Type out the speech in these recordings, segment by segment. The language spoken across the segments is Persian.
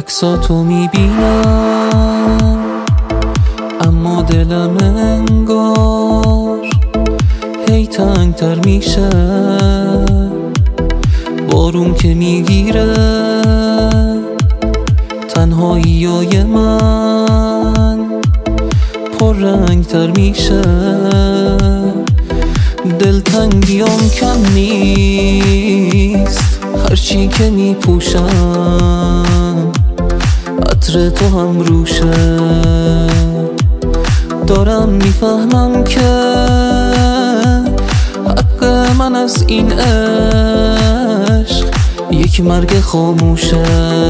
عکساتو میبینم اما دلم انگار هی تنگتر میشه. بارون که میگیره تنهاییای من پررنگتر میشه. دلتنگیام کم نیست، هرچی که میپوشم عطر تو هم روشه. دارم میفهمم که حق من از این عشق یک مرگ خاموشه.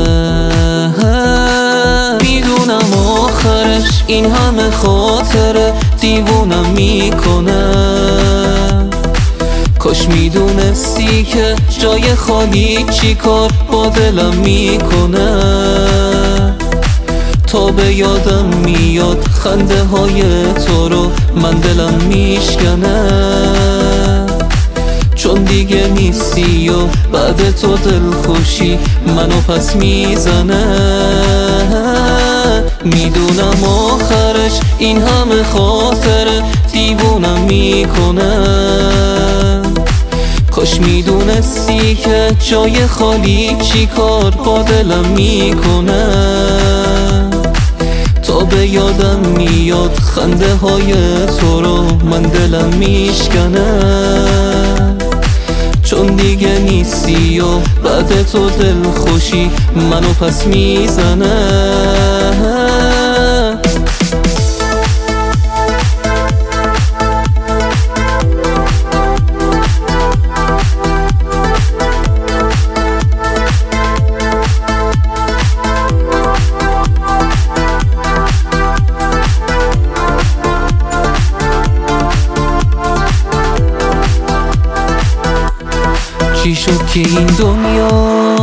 میدونم آخرش این همه خاطره دیوونم میکنه. کاش میدونستی که جای خالی چی کار با دلم میکنه. تا به یادم میاد خنده های تو رو من دلم میشکنه. چون دیگه نیستی و بعد تو دلخوشی منو پس میزنه. میدونم آخرش این همه خاطره دیوونم میکنه. کاش میدونستی که جای خالی چی کار با دلم میکنه. تا به یادم میاد خنده های تو رو من دلم میشکنه. چون دیگه نیستی و بعد تو دلخوشی منو پس میزنه. چی شد که این دنیا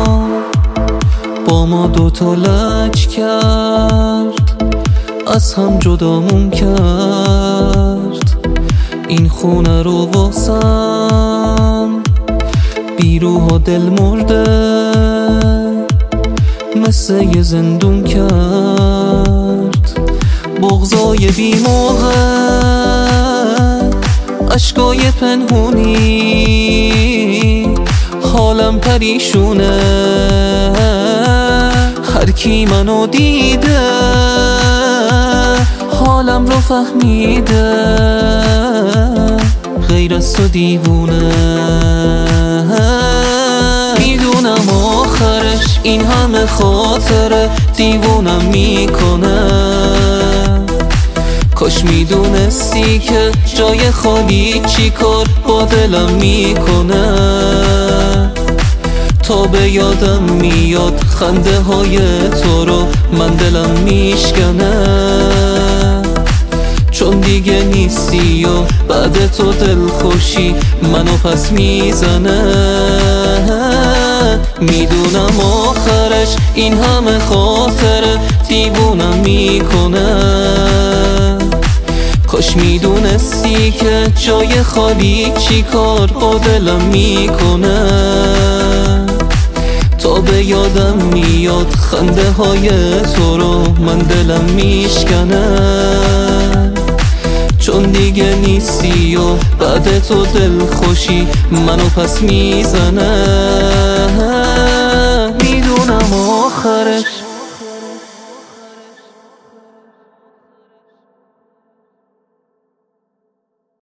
با ما دوتا لج کرد، از هم جدامون کرد. این خونه رو واسم بی روح و دل مرده مثل یه زندون کرد. بغضای بی موقع، اشکای پنهونی، حالم پریشونه. هر کی منو دیده حالم رو فهمیده، غیر از تو دیوونه. میدونم آخرش این همه خاطره دیوونم میکنه. کاش میدونستی که جای خالی چی کار با دلم میکنه. تا به یادم میاد خنده های تو رو من دلم میشکنه. چون دیگه نیستی و بعد تو دلخوشی منو پس میزنه. میدونم آخرش این همه خاطره دیوونم میکنه. کاش میدونستی که جای خالی چی کار با دلم میکنه. تا به یادم میاد خنده های تو رو من دلم میشکنه. چون دیگه نیستی و بعد تو دلخوشی منو پس میزنه. میدونم آخرش